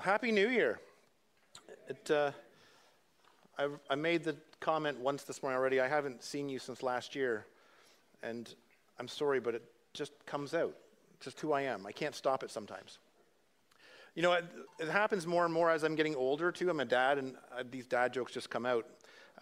Happy New Year. I made the comment once this morning already. I haven't seen you since last year, and I'm sorry, but it just comes out. It's just who I am. I can't stop it sometimes. You know, it happens more and more as I'm getting older, too. I'm a dad, and these dad jokes just come out.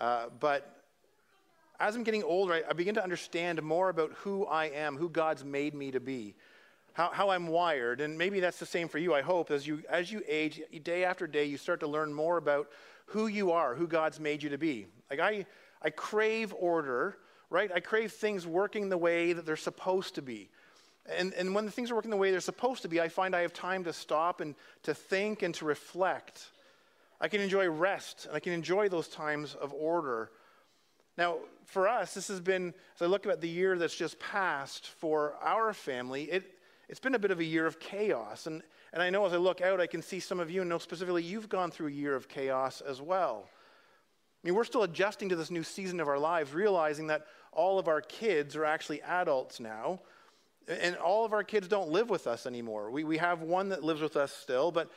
But as I'm getting older, I begin to understand more about who I am, who God's made me to be, how I'm wired. And maybe that's the same for you, I hope. As you age, day after day, you start to learn more about who you are, who God's made you to be. Like I crave order, right? I crave things working the way that they're supposed to be. And when the things are working the way they're supposed to be, I find I have time to stop and to think and to reflect. I can enjoy rest, and I can enjoy those times of order. Now, for us, this has been, as I look at the year that's just passed for our family, it's been a bit of a year of chaos. And I know as I look out, I can see some of you, and know specifically you've gone through a year of chaos as well. I mean, we're still adjusting to this new season of our lives, realizing that all of our kids are actually adults now. And all of our kids don't live with us anymore. We have one that lives with us still, but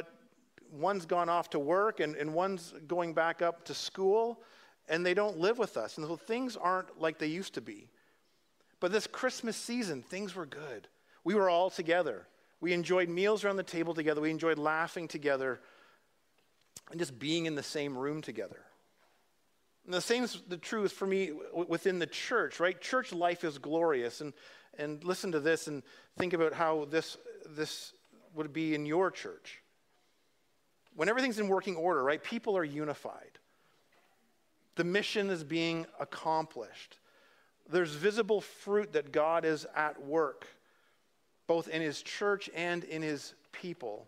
one's gone off to work and one's going back up to school, and they don't live with us. And so things aren't like they used to be. But this Christmas season, things were good. We were all together. We enjoyed meals around the table together. We enjoyed laughing together and just being in the same room together. And the same is the truth for me within the church, right? Church life is glorious. And listen to this and think about how this would be in your church. When everything's in working order, right? People are unified. The mission is being accomplished. There's visible fruit that God is at work, both in his church and in his people.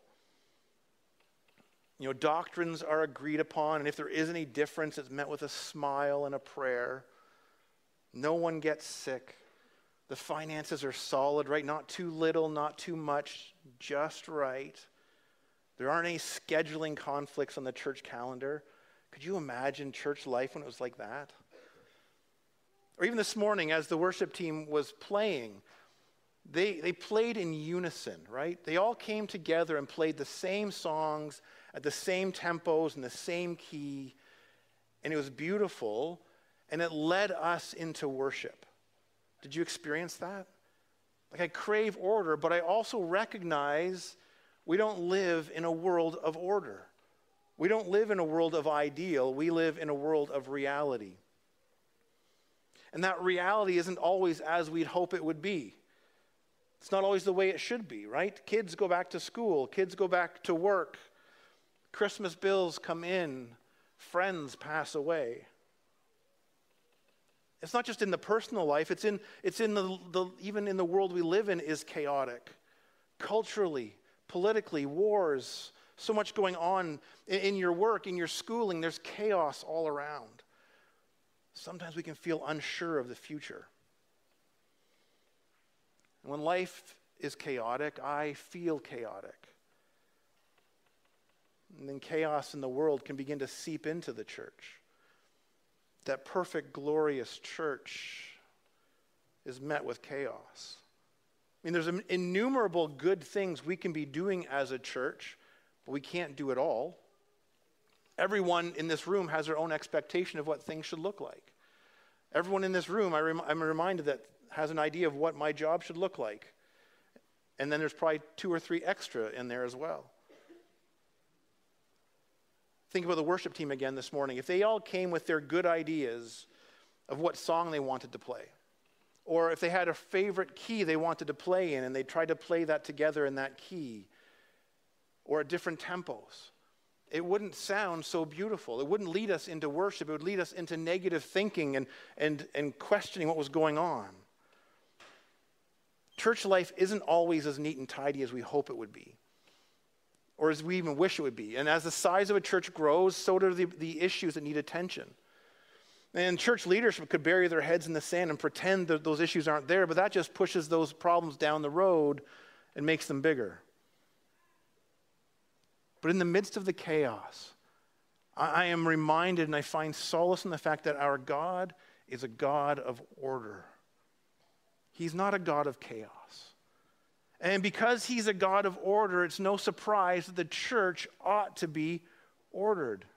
You know, doctrines are agreed upon, and if there is any difference, it's met with a smile and a prayer. No one gets sick. The finances are solid, right? Not too little, not too much, just right. There aren't any scheduling conflicts on the church calendar. Could you imagine church life when it was like that? Or even this morning, as the worship team was playing, they played in unison, right? They all came together and played the same songs at the same tempos and the same key, and it was beautiful, and it led us into worship. Did you experience that? Like, I crave order, but I also recognize we don't live in a world of order. We don't live in a world of ideal. We live in a world of reality. And that reality isn't always as we'd hope it would be. It's not always the way it should be, right? Kids go back to school. Kids go back to work. Christmas bills come in. Friends pass away. It's not just in the personal life. It's in the even in the world we live in is chaotic. Culturally, politically, wars, so much going on in your work, in your schooling. There's chaos all around. Sometimes we can feel unsure of the future. And when life is chaotic, I feel chaotic. And then chaos in the world can begin to seep into the church. That perfect, glorious church is met with chaos. I mean, there's innumerable good things we can be doing as a church, but we can't do it all. Everyone in this room has their own expectation of what things should look like. Everyone in this room, I'm reminded that has an idea of what my job should look like. And then there's probably 2 or 3 extra in there as well. Think about the worship team again this morning. If they all came with their good ideas of what song they wanted to play, or if they had a favorite key they wanted to play in and they tried to play that together in that key, or at different tempos, it wouldn't sound so beautiful. It wouldn't lead us into worship. It would lead us into negative thinking and questioning what was going on. Church life isn't always as neat and tidy as we hope it would be, or as we even wish it would be. And as the size of a church grows, so do the issues that need attention. And church leadership could bury their heads in the sand and pretend that those issues aren't there, but that just pushes those problems down the road and makes them bigger. But in the midst of the chaos, I am reminded and I find solace in the fact that our God is a God of order. He's not a God of chaos. And because he's a God of order, it's no surprise that the church ought to be ordered.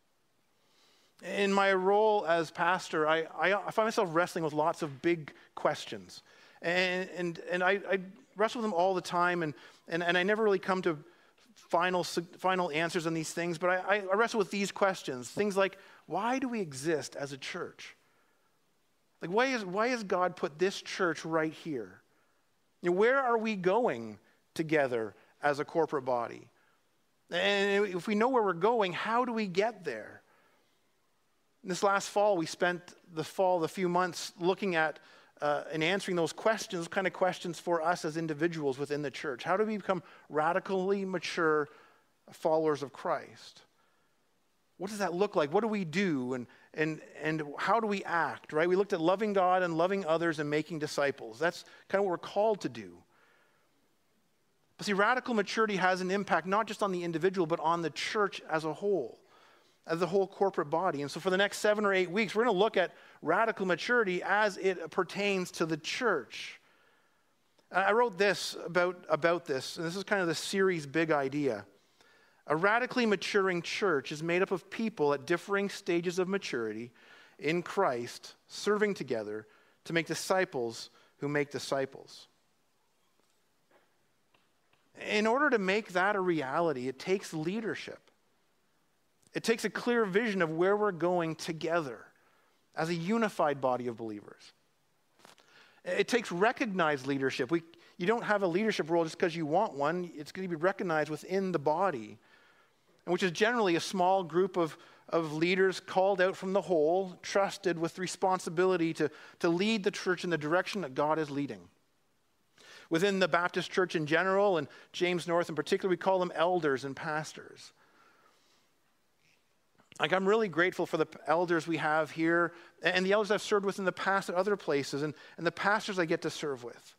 In my role as pastor, I find myself wrestling with lots of big questions. And I wrestle with them all the time, and I never really come to final answers on these things, but I wrestle with these questions. Things like, why do we exist as a church? Like, why has God put this church right here? Where are we going together as a corporate body? And if we know where we're going, how do we get there? This last fall, we spent the few months looking at and answering those questions, those kind of questions for us as individuals within the church. How do we become radically mature followers of Christ? What does that look like? What do we do? And how do we act, right? We looked at loving God and loving others and making disciples. That's kind of what we're called to do. But see, radical maturity has an impact not just on the individual, but on the church as a whole, as the whole corporate body. And so for the next 7 or 8 weeks, we're going to look at radical maturity as it pertains to the church. I wrote this about this, and this is kind of the series' big idea. A radically maturing church is made up of people at differing stages of maturity in Christ, serving together to make disciples who make disciples. In order to make that a reality, it takes leadership. It takes a clear vision of where we're going together as a unified body of believers. It takes recognized leadership. You don't have a leadership role just because you want one. It's going to be recognized within the body, which is generally a small group of leaders called out from the whole, trusted with responsibility to lead the church in the direction that God is leading. Within the Baptist church in general, and James North in particular, we call them elders and pastors. Like, I'm really grateful for the elders we have here and the elders I've served with in the past at other places and the pastors I get to serve with.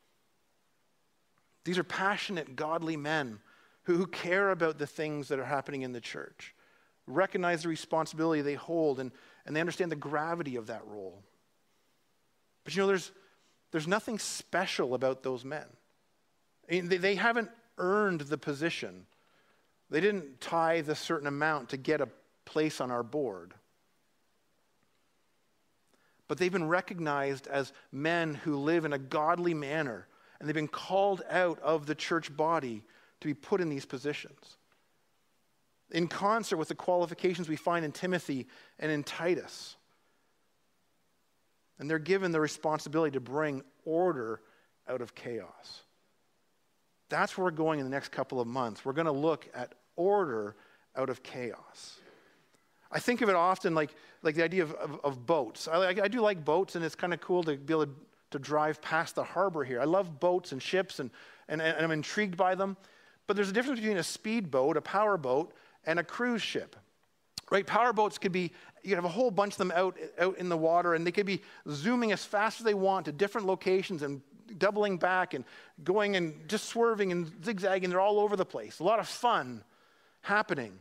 These are passionate, godly men who care about the things that are happening in the church, recognize the responsibility they hold, and they understand the gravity of that role. But there's nothing special about those men. I mean, they haven't earned the position. They didn't tithe a certain amount to get a place on our board. But they've been recognized as men who live in a godly manner, and they've been called out of the church body to be put in these positions, in concert with the qualifications we find in Timothy and in Titus. And they're given the responsibility to bring order out of chaos. That's where we're going in the next couple of months. We're going to look at order out of chaos. I think of it often like the idea of boats. I do like boats, and it's kind of cool to be able to drive past the harbor here. I love boats and ships, and I'm intrigued by them. But there's a difference between a speedboat, a power boat, and a cruise ship. Right? Power boats could be, you have a whole bunch of them out in the water, and they could be zooming as fast as they want to different locations and doubling back and going and just swerving and zigzagging. They're all over the place. A lot of fun happening.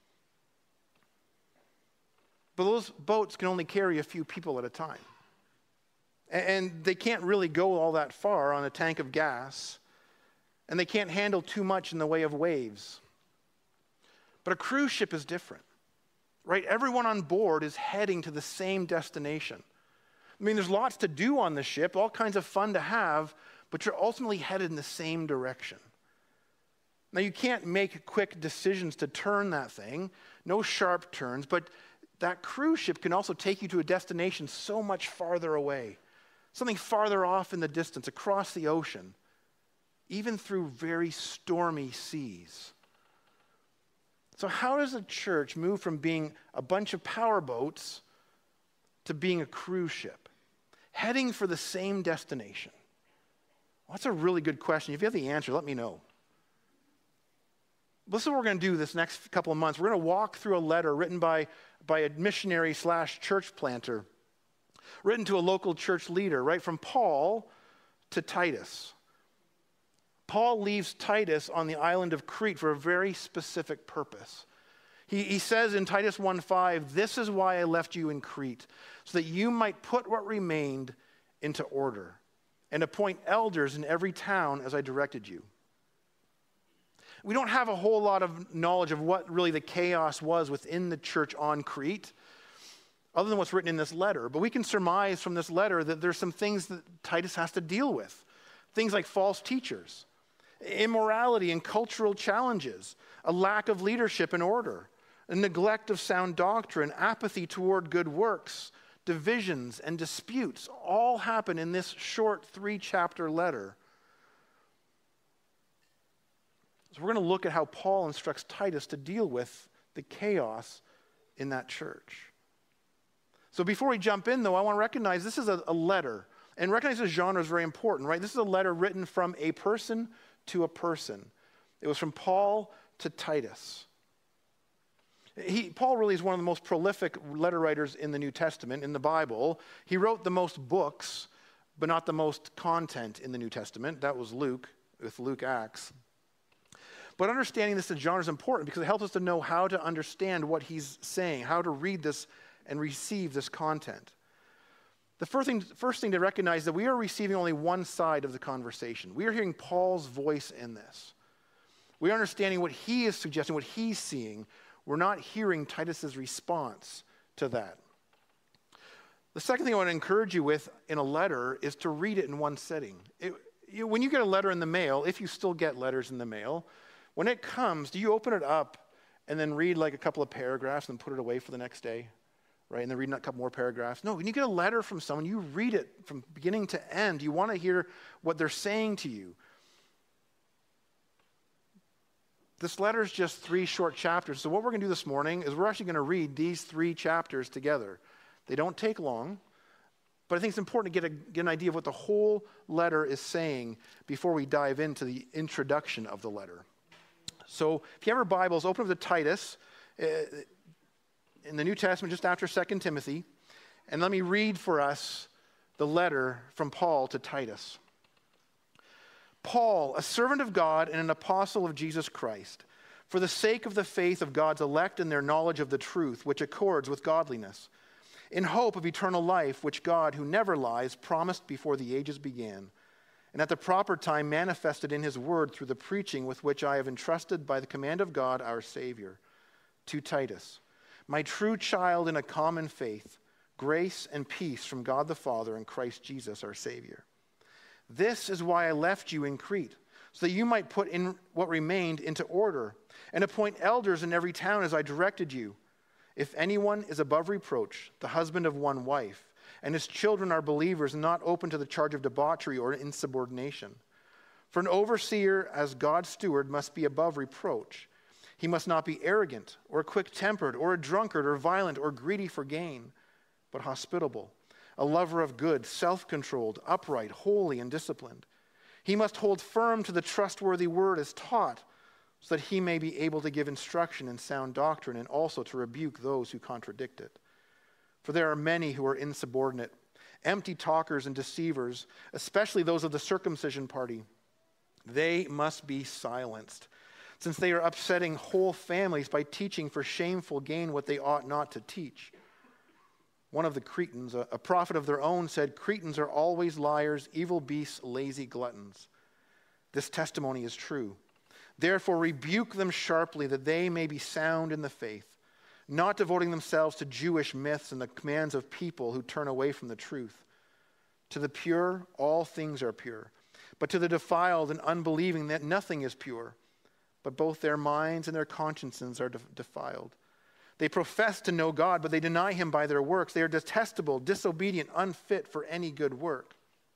But those boats can only carry a few people at a time. And they can't really go all that far on a tank of gas. And they can't handle too much in the way of waves. But a cruise ship is different, right? Everyone on board is heading to the same destination. I mean, there's lots to do on the ship, all kinds of fun to have, but you're ultimately headed in the same direction. Now, you can't make quick decisions to turn that thing, no sharp turns, but that cruise ship can also take you to a destination so much farther away, something farther off in the distance, across the ocean, even through very stormy seas. So how does a church move from being a bunch of power boats to being a cruise ship, heading for the same destination? Well, that's a really good question. If you have the answer, let me know. This is what we're going to do this next couple of months. We're going to walk through a letter written by a missionary / church planter, written to a local church leader, right, from Paul to Titus. Paul leaves Titus on the island of Crete for a very specific purpose. He says in Titus 1:5, "This is why I left you in Crete, so that you might put what remained into order and appoint elders in every town as I directed you. We don't have a whole lot of knowledge of what really the chaos was within the church on Crete, other than what's written in this letter. But we can surmise from this letter that there's some things that Titus has to deal with. Things like false teachers, immorality and cultural challenges, a lack of leadership and order, a neglect of sound doctrine, apathy toward good works, divisions and disputes all happen in this short 3-chapter letter. So we're going to look at how Paul instructs Titus to deal with the chaos in that church. So before we jump in, though, I want to recognize this is a letter. And recognize the genre is very important, right? This is a letter written from a person to a person. It was from Paul to Titus. Paul really is one of the most prolific letter writers in the New Testament, in the Bible. He wrote the most books, but not the most content in the New Testament. That was Luke, with Luke Acts. But understanding this genre is important because it helps us to know how to understand what he's saying, how to read this and receive this content. The first thing to recognize is that we are receiving only one side of the conversation. We are hearing Paul's voice in this. We are understanding what he is suggesting, what he's seeing. We're not hearing Titus's response to that. The second thing I want to encourage you with in a letter is to read it in one sitting. When you get a letter in the mail, if you still get letters in the mail, when it comes, do you open it up and then read like a couple of paragraphs and put it away for the next day? Right, and then read a couple more paragraphs. No, when you get a letter from someone, you read it from beginning to end. You want to hear what they're saying to you. This letter is just 3 short chapters. So what we're going to do this morning is we're actually going to read these 3 chapters together. They don't take long, but I think it's important to get an idea of what the whole letter is saying before we dive into the introduction of the letter. So if you have your Bibles, open up to Titus in the New Testament, just after 2 Timothy, and let me read for us the letter from Paul to Titus. Paul, a servant of God and an apostle of Jesus Christ, for the sake of the faith of God's elect and their knowledge of the truth, which accords with godliness, in hope of eternal life, which God, who never lies, promised before the ages began, and at the proper time manifested in his word through the preaching with which I have entrusted by the command of God our Savior. To Titus, my true child in a common faith, grace and peace from God the Father and Christ Jesus our Savior. This is why I left you in Crete, so that you might put in what remained into order, and appoint elders in every town as I directed you. If anyone is above reproach, the husband of one wife, and his children are believers and not open to the charge of debauchery or insubordination. For an overseer as God's steward must be above reproach. He must not be arrogant or quick-tempered or a drunkard or violent or greedy for gain, but hospitable, a lover of good, self-controlled, upright, holy, and disciplined. He must hold firm to the trustworthy word as taught, so that he may be able to give instruction in sound doctrine and also to rebuke those who contradict it. For there are many who are insubordinate, empty talkers and deceivers, especially those of the circumcision party. They must be silenced, since they are upsetting whole families by teaching for shameful gain what they ought not to teach. One of the Cretans, a prophet of their own, said, Cretans are always liars, evil beasts, lazy gluttons. This testimony is true. Therefore rebuke them sharply, that they may be sound in the faith, not devoting themselves to Jewish myths and the commands of people who turn away from the truth. To the pure, all things are pure, but to the defiled and unbelieving that nothing is pure, but both their minds and their consciences are defiled. They profess to know God, but they deny him by their works. They are detestable, disobedient, unfit for any good work.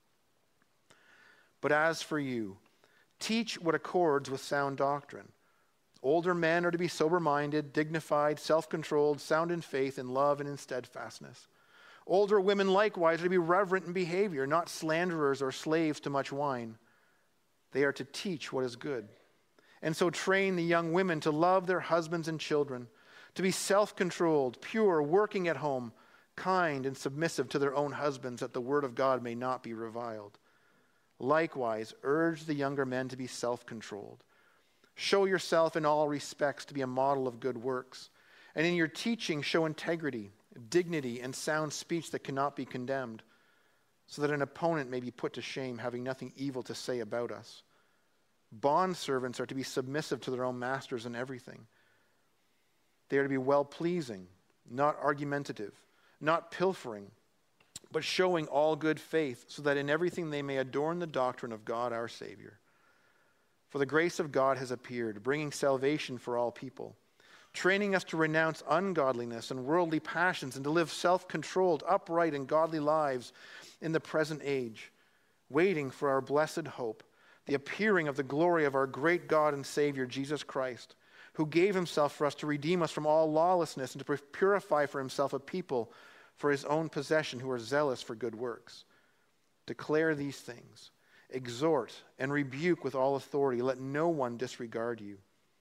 But as for you, teach what accords with sound doctrine. Older men are to be sober-minded, dignified, self-controlled, sound in faith, in love, and in steadfastness. Older women likewise are to be reverent in behavior, not slanderers or slaves to much wine. They are to teach what is good. And so train the young women to love their husbands and children, to be self-controlled, pure, working at home, kind and submissive to their own husbands, that the word of God may not be reviled. Likewise, urge the younger men to be self-controlled. Show yourself in all respects to be a model of good works, and in your teaching show integrity, dignity, and sound speech that cannot be condemned. so that an opponent may be put to shame, having nothing evil to say about us. Bondservants are to be submissive to their own masters in everything. They are to be well-pleasing, not argumentative, not pilfering, but showing all good faith, so that in everything they may adorn the doctrine of God our Savior. For the grace of God has appeared, bringing salvation for all people, training us to renounce ungodliness and worldly passions and to live self-controlled, upright, and godly lives in the present age, waiting for our blessed hope, the appearing of the glory of our great God and Savior, Jesus Christ, who gave himself for us to redeem us from all lawlessness and to purify for himself a people for his own possession who are zealous for good works. Declare these things, exhort and rebuke with all authority. Let no one disregard you.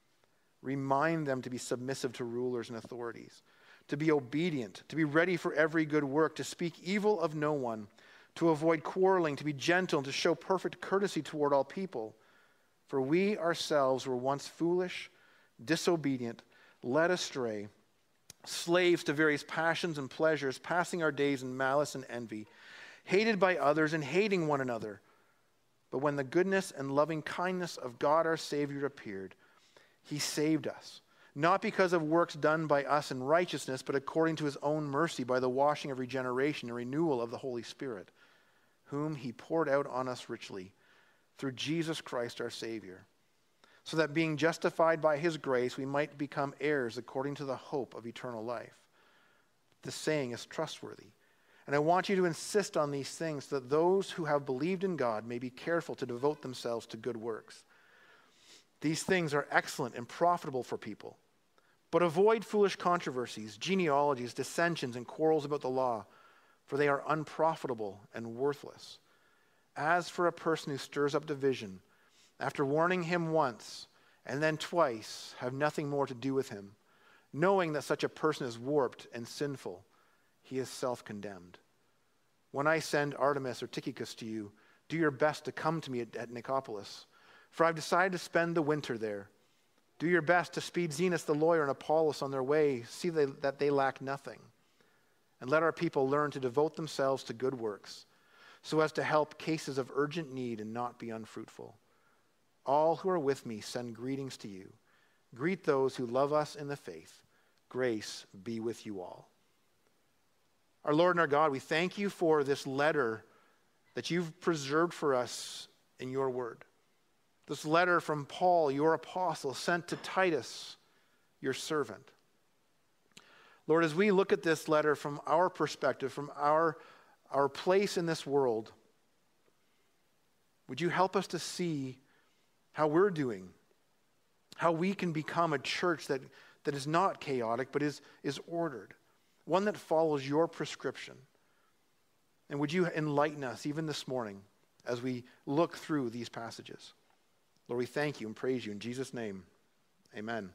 Remind them to be submissive to rulers and authorities, to be obedient, to be ready for every good work, to speak evil of no one, to avoid quarreling, to be gentle, and to show perfect courtesy toward all people. For we ourselves were once foolish, disobedient, led astray, slaves to various passions and pleasures, passing our days in malice and envy, hated by others and hating one another. But when the goodness and loving kindness of God our Savior appeared, he saved us, not because of works done by us in righteousness, but according to his own mercy by the washing of regeneration and renewal of the Holy Spirit, whom he poured out on us richly through Jesus Christ our Savior, so that being justified by his grace, we might become heirs according to the hope of eternal life. The saying is trustworthy. And I want you to insist on these things, so that those who have believed in God may be careful to devote themselves to good works. These things are excellent and profitable for people. But avoid foolish controversies, genealogies, dissensions, and quarrels about the law, for they are unprofitable and worthless. As for a person who stirs up division, after warning him once and then twice, have nothing more to do with him, knowing that such a person is warped and sinful. He is self-condemned. When I send Artemas or Tychicus to you, do your best to come to me at Nicopolis, for I've decided to spend the winter there. Do your best to speed Zenas the lawyer and Apollos on their way. See that they lack nothing. And let our people learn to devote themselves to good works, so as to help cases of urgent need and not be unfruitful. All who are with me send greetings to you. Greet those who love us in the faith. Grace be with you all. Our Lord and our God, we thank you for this letter that you've preserved for us in your word. This letter from Paul, your apostle, sent to Titus, your servant. Lord, as we look at this letter from our perspective, from our place in this world, would you help us to see how we're doing, how we can become a church that is not chaotic, but is ordered, one that follows your prescription. And would you enlighten us even this morning as we look through these passages? Lord, we thank you and praise you in Jesus' name. Amen.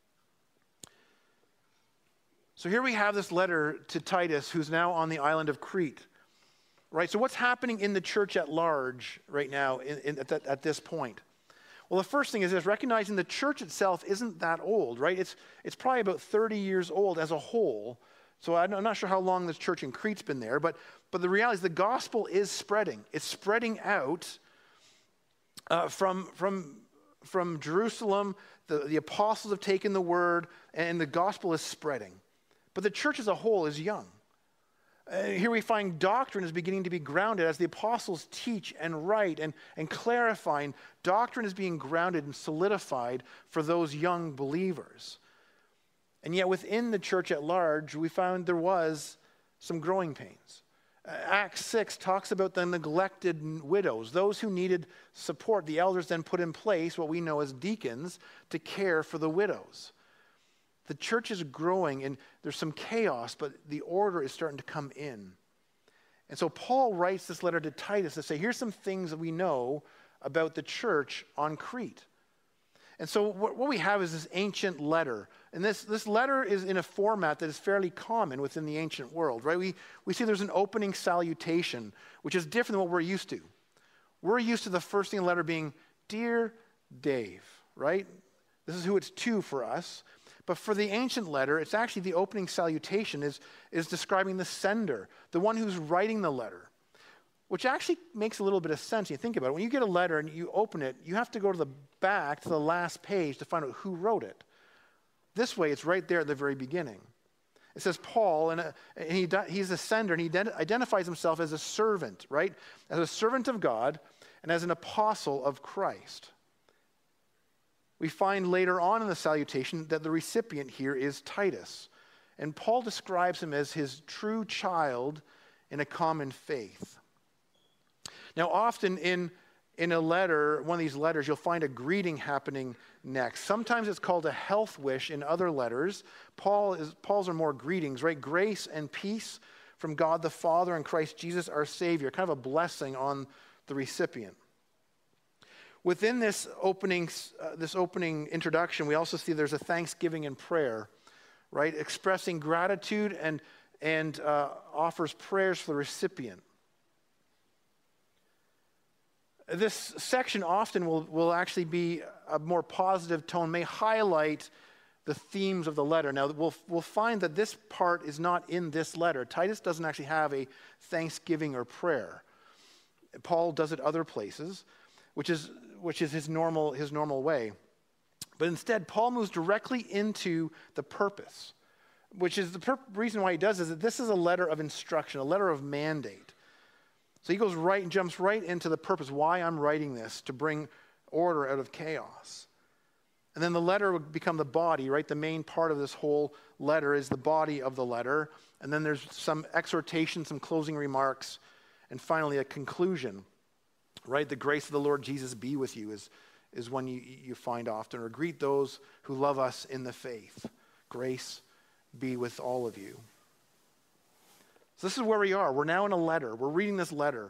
So here we have this letter to Titus, who's now on the island of Crete. Right? So what's happening in the church at large right now at this point? Well, the first thing is this: recognizing the church itself isn't that old, right? It's probably about 30 years old as a whole. So I'm not sure how long this church in Crete's been there, but the reality is the gospel is spreading. It's spreading out from Jerusalem. The apostles have taken the word, and the gospel is spreading. But the church as a whole is young. Here we find doctrine is beginning to be grounded as the apostles teach and write and clarify. And doctrine is being grounded and solidified for those young believers. And yet within the church at large, we found there was some growing pains. Acts 6 talks about the neglected widows, those who needed support. The elders then put in place what we know as deacons to care for the widows. The church is growing and there's some chaos, but the order is starting to come in. And so Paul writes this letter to Titus to say, here's some things that we know about the church on Crete. And so what we have is this ancient letter. And this letter is in a format that is fairly common within the ancient world, right? We see there's an opening salutation, which is different than what we're used to. We're used to the first thing in the letter being, Dear Dave, right? This is who it's to for us. But for the ancient letter, it's actually the opening salutation is describing the sender, the one who's writing the letter. which actually makes a little bit of sense. You think about it. When you get a letter and you open it, you have to go to the back, to the last page to find out who wrote it. This way, it's right there at the very beginning. It says Paul, and he's a sender, and he identifies himself as a servant, right? As a servant of God and as an apostle of Christ. We find later on in the salutation that the recipient here is Titus. And Paul describes him as his true child in a common faith. Now, often in a letter, one of these letters, you'll find a greeting happening next. Sometimes it's called a health wish in other letters. Paul's are more greetings, right? Grace and peace from God the Father and Christ Jesus our Savior. Kind of a blessing on the recipient. Within this opening introduction, we also see there's a thanksgiving and prayer, right? Expressing gratitude and offers prayers for the recipient. This section often will actually be a more positive tone, may highlight the themes of the letter. Now, we'll find that this part is not in this letter. Titus doesn't actually have a thanksgiving or prayer. Paul does it other places, which is his normal way. But instead, Paul moves directly into the purpose, which is the reason why he does is that this is a letter of instruction, a letter of mandate. So he goes right and jumps right into the purpose, why I'm writing this, to bring order out of chaos. And then the letter would become the body, right? The main part of this whole letter is the body of the letter. And then there's some exhortation, some closing remarks, and finally a conclusion, right? The grace of the Lord Jesus be with you is one you find often. Or greet those who love us in the faith. Grace be with all of you. So this is where we are. We're now in a letter. We're reading this letter.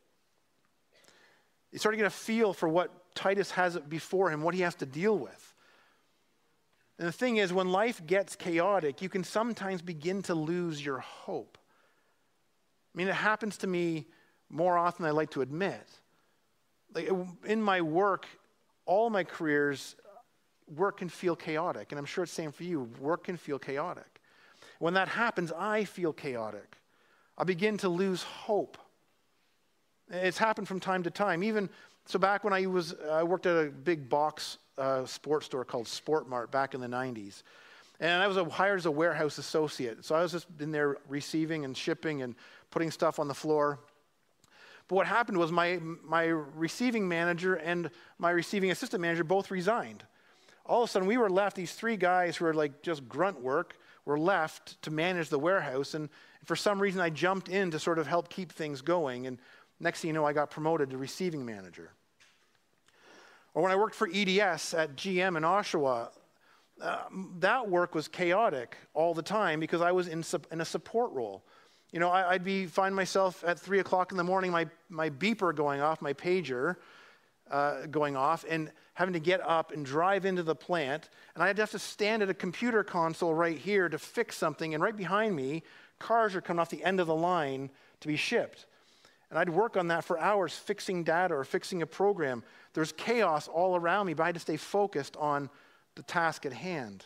You start to get a feel for what Titus has before him, what he has to deal with. And the thing is, when life gets chaotic, you can sometimes begin to lose your hope. I mean, it happens to me more often than I like to admit. Like in my work, all my careers, work can feel chaotic. And I'm sure it's the same for you. Work can feel chaotic. When that happens, I feel chaotic. I begin to lose hope. It's happened from time to time. Even so, back when I worked at a big box sports store called Sport Mart back in the 90s. And I was hired as a warehouse associate. So I was just in there receiving and shipping and putting stuff on the floor. But what happened was my receiving manager and my receiving assistant manager both resigned. All of a sudden, we were left, these three guys who were like just grunt work, were left to manage the warehouse. And for some reason, I jumped in to sort of help keep things going. And next thing you know, I got promoted to receiving manager. Or when I worked for EDS at GM in Oshawa, that work was chaotic all the time because I was in a support role. You know, I'd find myself at 3 o'clock in the morning, my beeper going off, my pager going off, and having to get up and drive into the plant. And I'd have to stand at a computer console right here to fix something. And right behind me, cars are coming off the end of the line to be shipped. And I'd work on that for hours, fixing data or fixing a program. There's chaos all around me, but I had to stay focused on the task at hand.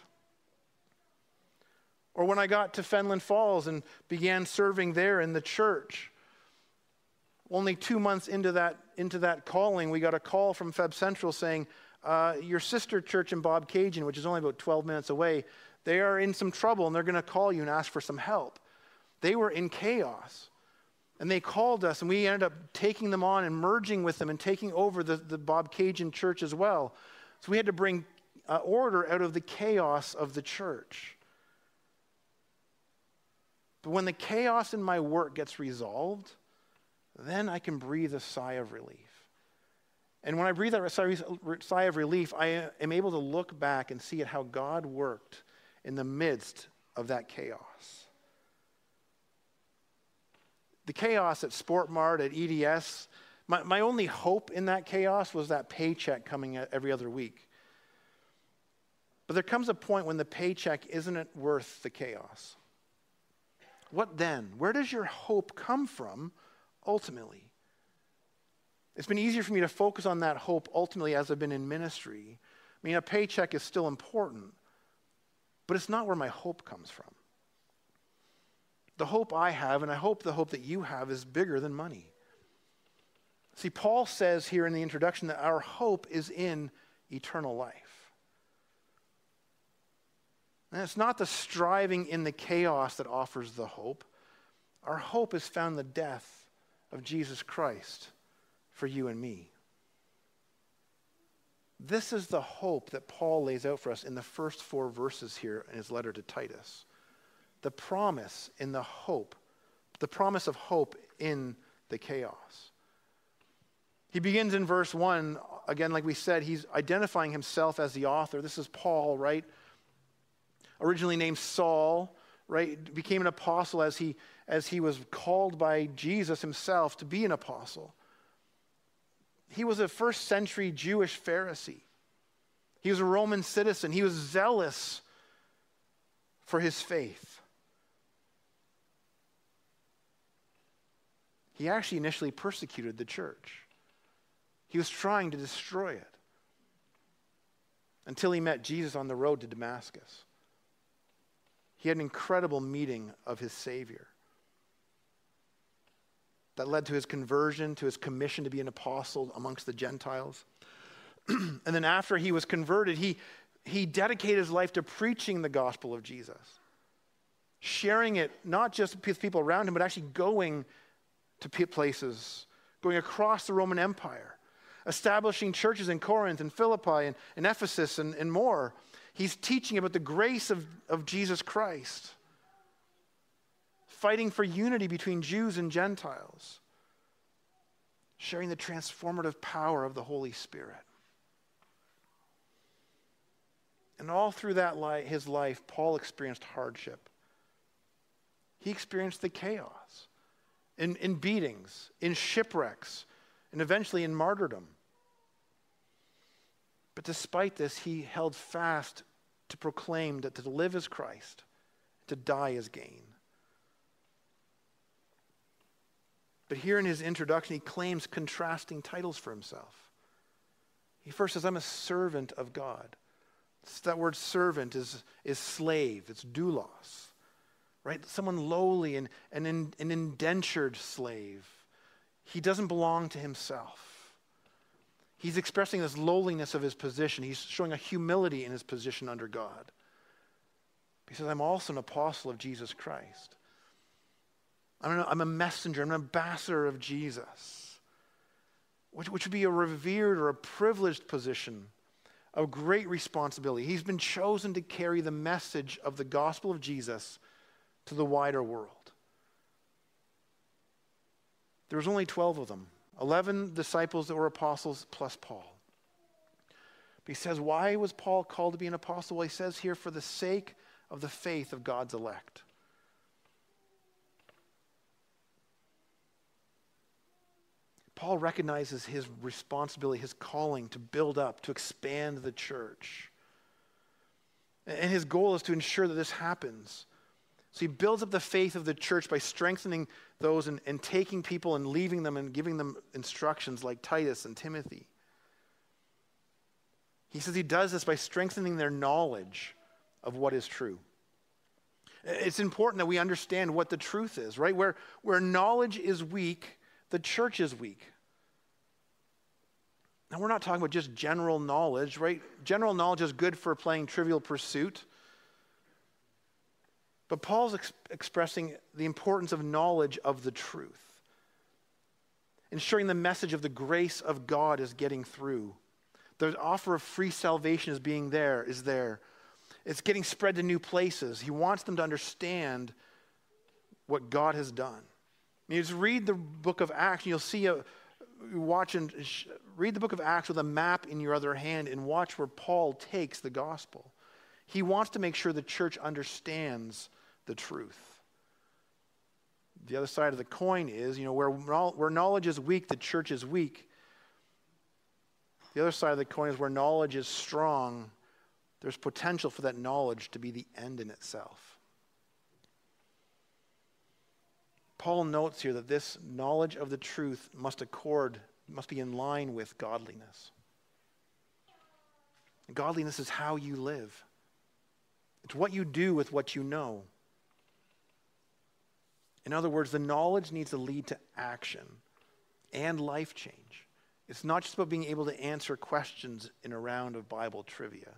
Or when I got to Fenland Falls and began serving there in the church, only 2 months into that calling, we got a call from Feb Central saying, your sister church in Bobcaygeon, which is only about 12 minutes away, they are in some trouble and they're going to call you and ask for some help. They were in chaos. And they called us and we ended up taking them on and merging with them and taking over the Bobcaygeon church as well. So we had to bring order out of the chaos of the church. But when the chaos in my work gets resolved, then I can breathe a sigh of relief. And when I breathe that sigh of relief, I am able to look back and see at how God worked in the midst of that chaos. The chaos at Sport Mart, at EDS, my only hope in that chaos was that paycheck coming every other week. But there comes a point when the paycheck isn't worth the chaos. What then? Where does your hope come from ultimately? It's been easier for me to focus on that hope ultimately as I've been in ministry. I mean, a paycheck is still important, but it's not where my hope comes from. The hope I have, and I hope the hope that you have, is bigger than money. See, Paul says here in the introduction that our hope is in eternal life. And it's not the striving in the chaos that offers the hope. Our hope is found in the death of Jesus Christ for you and me. This is the hope that Paul lays out for us in the first 4 verses here in his letter to Titus. The promise in the hope, the promise of hope in the chaos. He begins in verse 1, again, like we said, he's identifying himself as the author. This is Paul, right? Originally named Saul, right? Became an apostle as he was called by Jesus himself to be an apostle. He was a first century Jewish Pharisee. He was a Roman citizen. He was zealous for his faith. He actually initially persecuted the church. He was trying to destroy it until he met Jesus on the road to Damascus. He had an incredible meeting of his Savior that led to his conversion, to his commission to be an apostle amongst the Gentiles. And then after he was converted, he dedicated his life to preaching the gospel of Jesus, sharing it not just with people around him, but actually going to places, going across the Roman Empire, establishing churches in Corinth and Philippi and Ephesus and more. He's teaching about the grace of Jesus Christ, fighting for unity between Jews and Gentiles, sharing the transformative power of the Holy Spirit. And all through that his life, Paul experienced hardship. He experienced the chaos in beatings, in shipwrecks, and eventually in martyrdom. But despite this, he held fast to proclaim that to live is Christ, to die is gain. But here in his introduction, he claims contrasting titles for himself. He first says, I'm a servant of God. That word servant is slave. It's doulos, right? Someone lowly and an indentured slave. He doesn't belong to himself. He's expressing this lowliness of his position. He's showing a humility in his position under God. He says, I'm also an apostle of Jesus Christ. I'm a messenger, I'm an ambassador of Jesus, which would be a revered or a privileged position of great responsibility. He's been chosen to carry the message of the gospel of Jesus to the wider world. There was only 12 of them, 11 disciples that were apostles plus Paul. But he says, why was Paul called to be an apostle? Well, he says here, for the sake of the faith of God's elect. Paul recognizes his responsibility, his calling to build up, to expand the church. And his goal is to ensure that this happens. So he builds up the faith of the church by strengthening those and taking people and leaving them and giving them instructions like Titus and Timothy. He says he does this by strengthening their knowledge of what is true. It's important that we understand what the truth is, right? Where knowledge is weak, the church is weak. Now, we're not talking about just general knowledge, right? General knowledge is good for playing Trivial Pursuit. But Paul's expressing the importance of knowledge of the truth, ensuring the message of the grace of God is getting through. The offer of free salvation is there. It's getting spread to new places. He wants them to understand what God has done. You just read the book of Acts, and you'll see read the book of Acts with a map in your other hand and watch where Paul takes the gospel. He wants to make sure the church understands the truth. The other side of the coin is, where knowledge is weak, the church is weak. The other side of the coin is where knowledge is strong, there's potential for that knowledge to be the end in itself. Paul notes here that this knowledge of the truth must be in line with godliness. And godliness is how you live. It's what you do with what you know. In other words, the knowledge needs to lead to action. and life change. It's not just about being able to answer questions in a round of Bible trivia.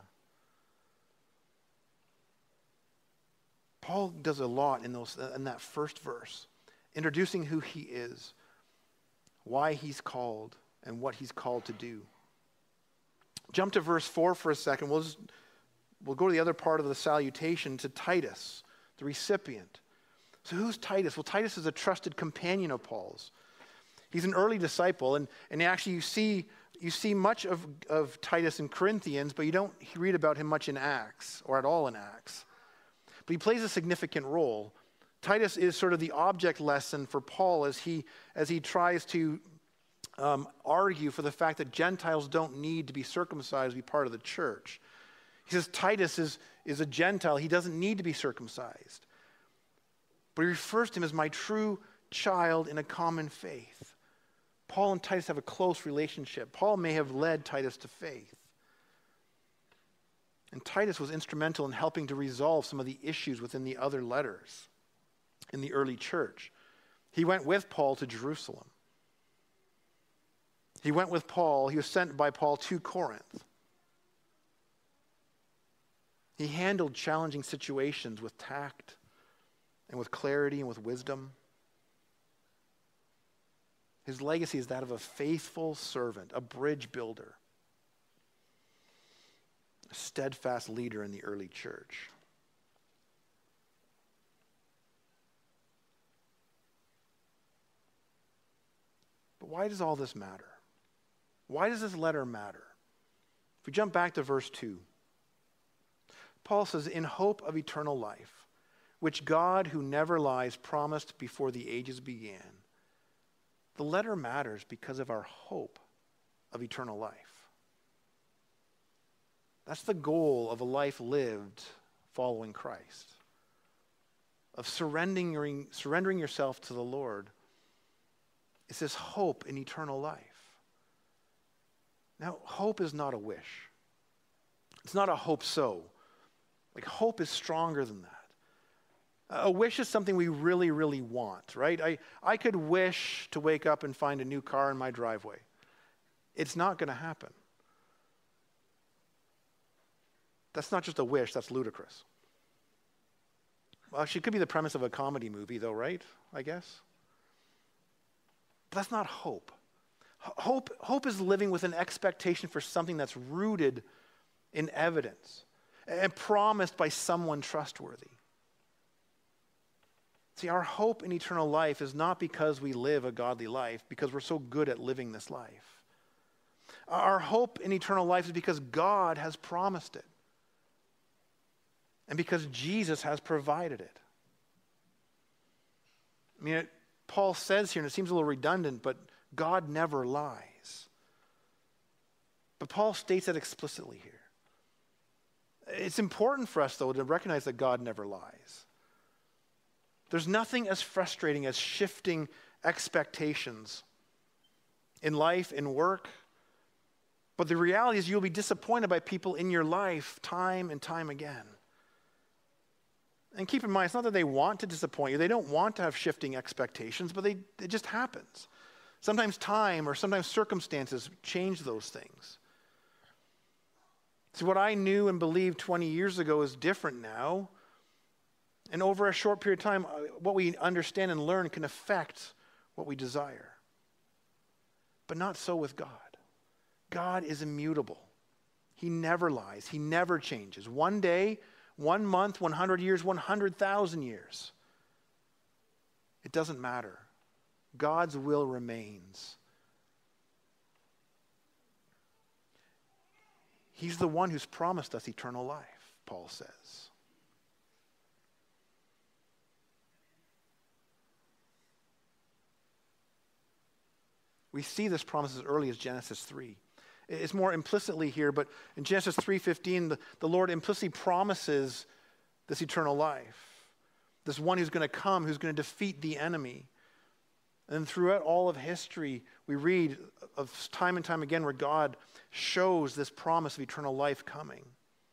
Paul does a lot in that first verse, introducing who he is, why he's called, and what he's called to do. Jump to verse 4 for a second. We'll go to the other part of the salutation, to Titus, the recipient. So who's Titus? Well, Titus is a trusted companion of Paul's. He's an early disciple, and actually you see much of Titus in Corinthians, but you don't read about him much in Acts, or at all in Acts. But he plays a significant role. Titus is sort of the object lesson for Paul as he tries to argue for the fact that Gentiles don't need to be circumcised to be part of the church. He says Titus is a Gentile. He doesn't need to be circumcised. But he refers to him as my true child in a common faith. Paul and Titus have a close relationship. Paul may have led Titus to faith. And Titus was instrumental in helping to resolve some of the issues within the other letters in the early church. He went with Paul to Jerusalem. He was sent by Paul to Corinth. He handled challenging situations with tact and with clarity and with wisdom. His legacy is that of a faithful servant, a bridge builder, a steadfast leader in the early church. But why does all this matter? Why does this letter matter? If we jump back to verse 2, Paul says, in hope of eternal life, which God, who never lies, promised before the ages began. The letter matters because of our hope of eternal life. That's the goal of a life lived following Christ, of surrendering yourself to the Lord. It's this hope in eternal life. Now, hope is not a wish. It's not a hope so. Like, hope is stronger than that. A wish is something we really, really want, right? I could wish to wake up and find a new car in my driveway. It's not going to happen. That's not just a wish, that's ludicrous. Well, actually, it could be the premise of a comedy movie, though, right? I guess. But that's not hope. Hope is living with an expectation for something that's rooted in evidence and promised by someone trustworthy. See, our hope in eternal life is not because we live a godly life, because we're so good at living this life. Our hope in eternal life is because God has promised it, and because Jesus has provided it. I mean, Paul says here, and it seems a little redundant, but God never lies. But Paul states that explicitly here. It's important for us, though, to recognize that God never lies. There's nothing as frustrating as shifting expectations in life, in work. But the reality is you'll be disappointed by people in your life time and time again. And keep in mind, it's not that they want to disappoint you. They don't want to have shifting expectations, but it just happens. Sometimes time or sometimes circumstances change those things. See, what I knew and believed 20 years ago is different now. And over a short period of time, what we understand and learn can affect what we desire. But not so with God. God is immutable. He never lies. He never changes. One day, 1 month, 100 years, 100,000 years. It doesn't matter. God's will remains. He's the one who's promised us eternal life, Paul says. We see this promise as early as Genesis 3. It's more implicitly here, but in Genesis 3:15, the Lord implicitly promises this eternal life. This one who's going to come, who's going to defeat the enemy. And throughout all of history, we read of time and time again where God shows this promise of eternal life coming.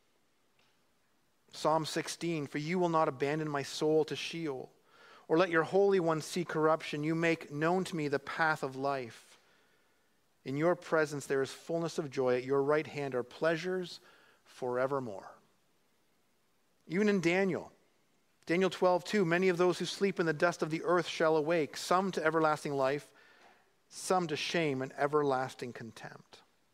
Psalm 16, for you will not abandon my soul to Sheol, or let your Holy One see corruption. You make known to me the path of life. In your presence there is fullness of joy. At your right hand are pleasures forevermore. Even in Daniel 12:2, many of those who sleep in the dust of the earth shall awake, some to everlasting life, some to shame and everlasting contempt.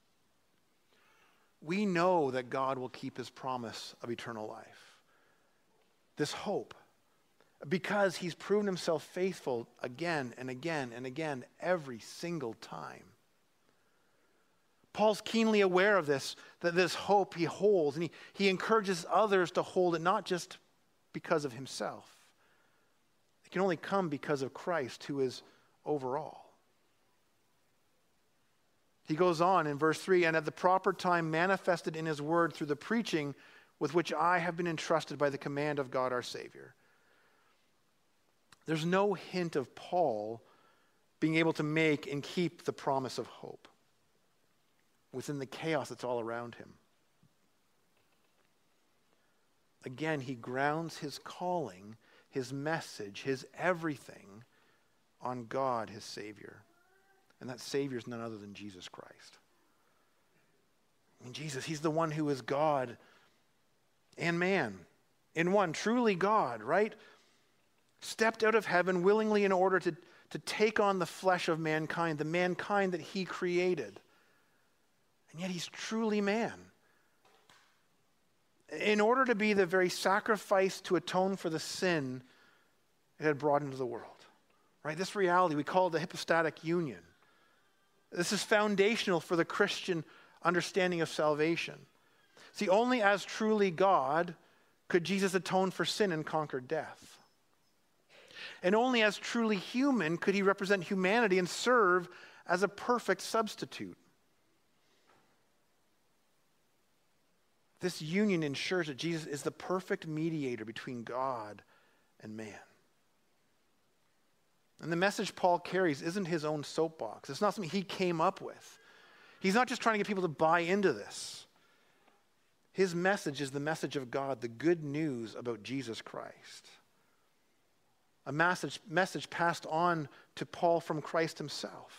We know that God will keep his promise of eternal life. This hope, because he's proven himself faithful again and again and again every single time. Paul's keenly aware of this, that this hope he holds, and he encourages others to hold it not just because of himself. It can only come because of Christ, who is over all. He goes on in verse 3, and at the proper time manifested in his word through the preaching with which I have been entrusted by the command of God our Savior. There's no hint of Paul being able to make and keep the promise of hope within the chaos that's all around him. Again, he grounds his calling, his message, his everything on God, his Savior. And that Savior is none other than Jesus Christ. I mean, Jesus, he's the one who is God and man in one, truly God, right? Stepped out of heaven willingly in order to take on the flesh of mankind, the mankind that he created. And yet he's truly man. In order to be the very sacrifice to atone for the sin it had brought into the world. Right? This reality, we call it the hypostatic union. This is foundational for the Christian understanding of salvation. See, only as truly God could Jesus atone for sin and conquer death. And only as truly human could he represent humanity and serve as a perfect substitute. This union ensures that Jesus is the perfect mediator between God and man. And the message Paul carries isn't his own soapbox. It's not something he came up with. He's not just trying to get people to buy into this. His message is the message of God, the good news about Jesus Christ. A message passed on to Paul from Christ himself.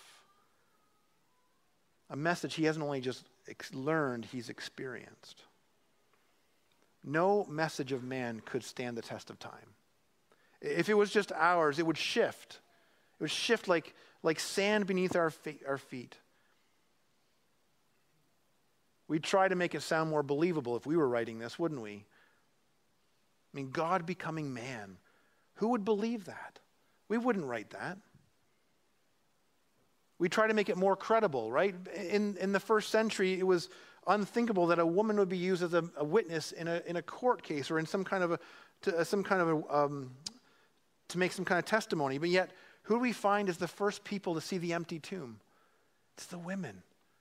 A message he hasn't only just learned, he's experienced. No message of man could stand the test of time. If it was just ours, it would shift. It would shift like sand beneath our feet. We'd try to make it sound more believable if we were writing this, wouldn't we? I mean, God becoming man. Who would believe that? We wouldn't write that. We try to make it more credible, right? In the first century, it was unthinkable that a woman would be used as a witness in a court case or in to make some kind of testimony. But yet, who do we find as the first people to see the empty tomb? It's the women.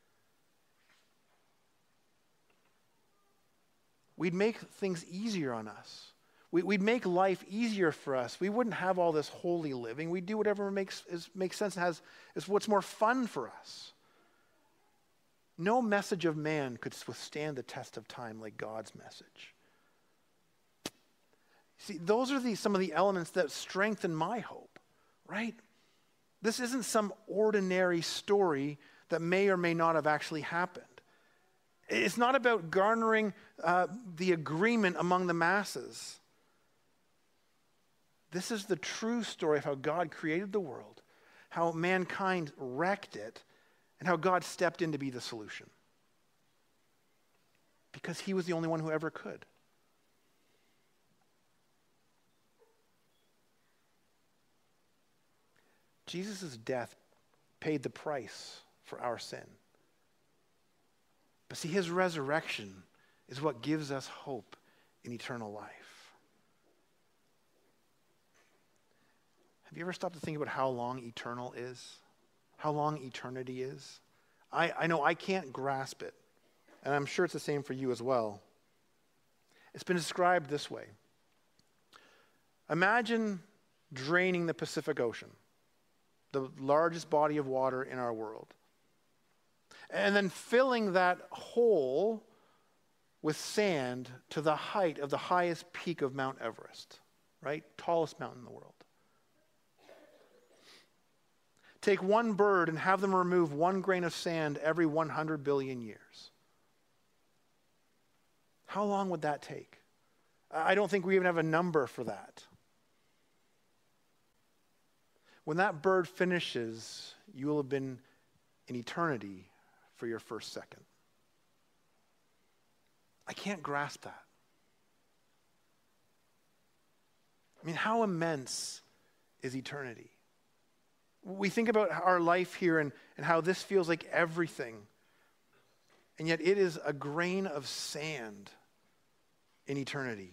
We'd make things easier on us. We'd make life easier for us. We wouldn't have all this holy living. We'd do whatever makes sense and is what's more fun for us. No message of man could withstand the test of time like God's message. See, those are some of the elements that strengthen my hope, right? This isn't some ordinary story that may or may not have actually happened. It's not about garnering the agreement among the masses. This is the true story of how God created the world, how mankind wrecked it, and how God stepped in to be the solution. Because he was the only one who ever could. Jesus' death paid the price for our sin. But see, his resurrection is what gives us hope in eternal life. Have you ever stopped to think about how long eternal is? How long eternity is? I know I can't grasp it, and I'm sure it's the same for you as well. It's been described this way. Imagine draining the Pacific Ocean, the largest body of water in our world, and then filling that hole with sand to the height of the highest peak of Mount Everest, right? Tallest mountain in the world. Take one bird and have them remove 1 grain of sand every 100 billion years. How long would that take? I don't think we even have a number for that. When that bird finishes, you will have been in eternity for your first second. I can't grasp that. I mean, how immense is eternity? We think about our life here and how this feels like everything. And yet it is a grain of sand in eternity.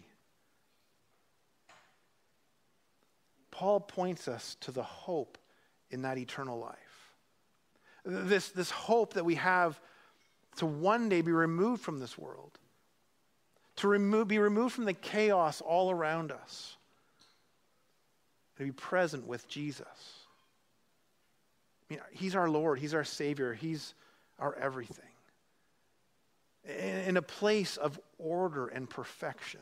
Paul points us to the hope in that eternal life. This hope that we have to one day be removed from this world. To be removed from the chaos all around us. To be present with Jesus. I mean, he's our Lord. He's our Savior. He's our everything. In a place of order and perfection.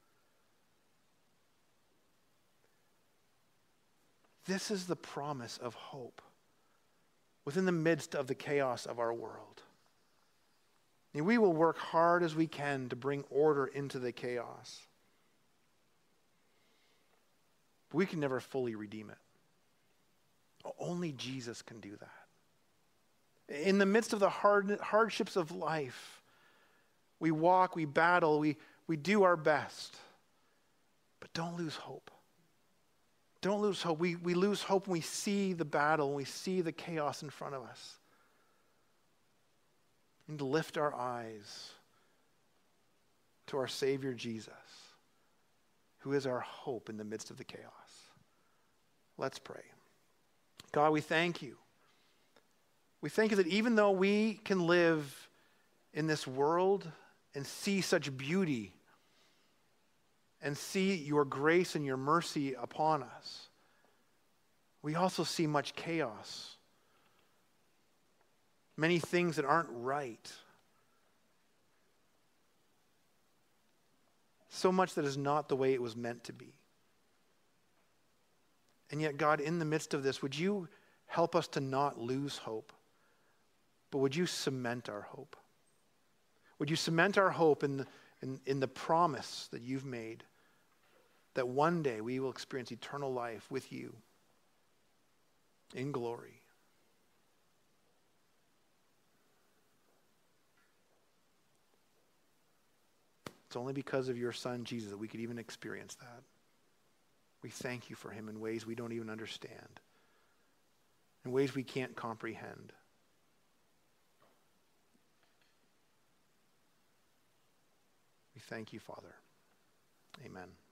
This is the promise of hope within the midst of the chaos of our world. And we will work hard as we can to bring order into the chaos. But we can never fully redeem it. Only Jesus can do that. In the midst of the hardships of life, we walk, we battle, we do our best. But don't lose hope. Don't lose hope. We lose hope when we see the battle, when we see the chaos in front of us. We need to lift our eyes to our Savior Jesus, who is our hope in the midst of the chaos. Let's pray. God, we thank you. We thank you that even though we can live in this world and see such beauty and see your grace and your mercy upon us, we also see much chaos. Many things that aren't right. So much that is not the way it was meant to be. And yet, God, in the midst of this, would you help us to not lose hope, but would you cement our hope? Would you cement our hope in the promise that you've made that one day we will experience eternal life with you in glory? It's only because of your Son, Jesus, that we could even experience that. We thank you for him in ways we don't even understand, in ways we can't comprehend. We thank you, Father. Amen.